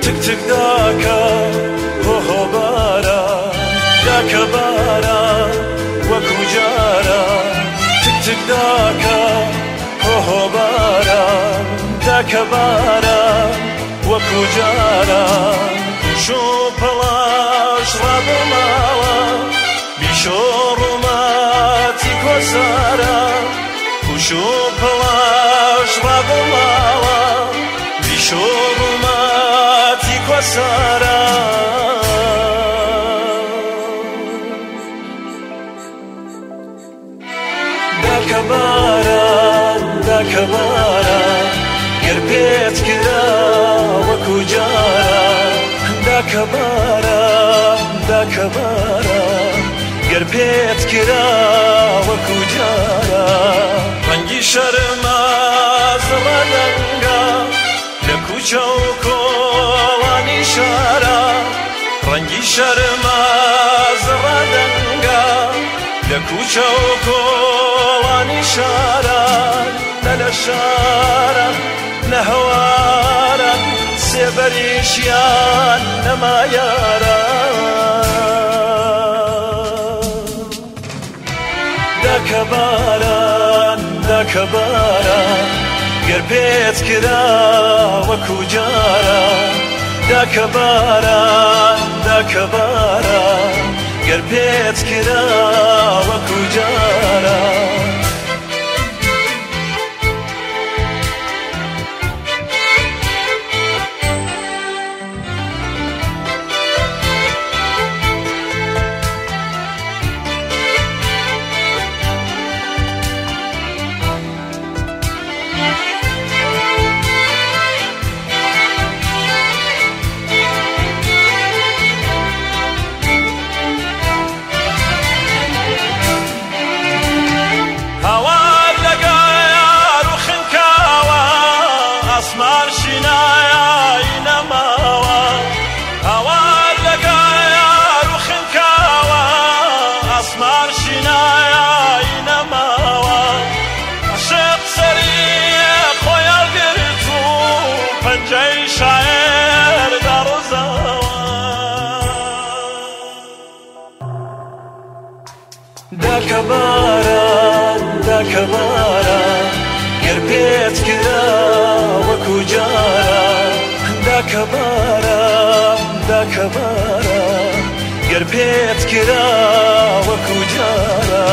تك تك داكا هو بارا داكا بارا وكو جارا تك تك داكا هو بارا داكا بارا وكو جارا شو بلاش راب مالا بشور ماتي كوسارا وشو بلاش راب مالا بشور ماتي كوسارا داكا بارا داكا بارا قربيت كذا وكو جارا داكا بارا داكا بارا قربيت كذا وكو جارا رنجي شرما زردنگا لكو چوكولاني شارا رنجي شرما زردنگا لكو چوكولاني شارا نلا شارا نهوارا سبريشيان نما يارا داكا بارا داكا بارا قربيت كذا وكو جارا داكا بارا داكا بارا قربيت كذا وكو جارا داكا بارا داكا بارا قربيت كذا وكو جارا داكا بارا داكا بارا قربيت كذا وكو جارا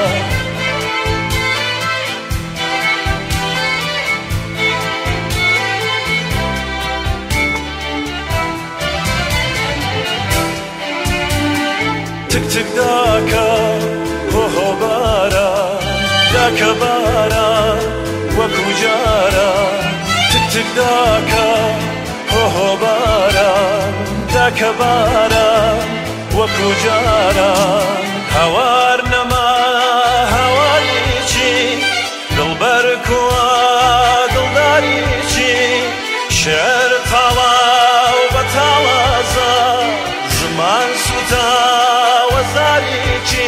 تك تك داكا هو بارا داكا بارا وكو جارا تك تك داكا هو بارا داكا بارا وكو جارا هوار نما هواريشي دلبركو دلداريشي شعر طالا وبطالازا زمان سوتا وزاريشي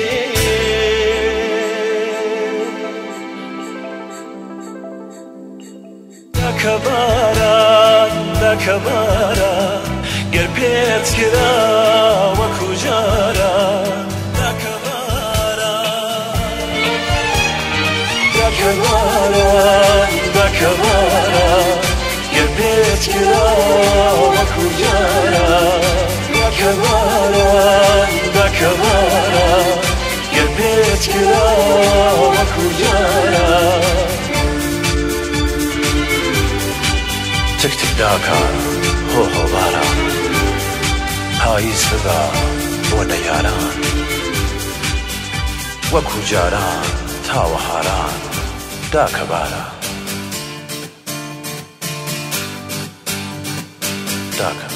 داكا بارا داكا بارا قربيت كذا وكو جارا داكا بارا داكا بارا داكا بارا قربيت كذا وكو جارا داكا بارا داكا بارا قربيت كذا وكو جارا تك تك داكا هو بارا هاي سبا ونياران وكو جاران تاوهاران داكا بارا داكا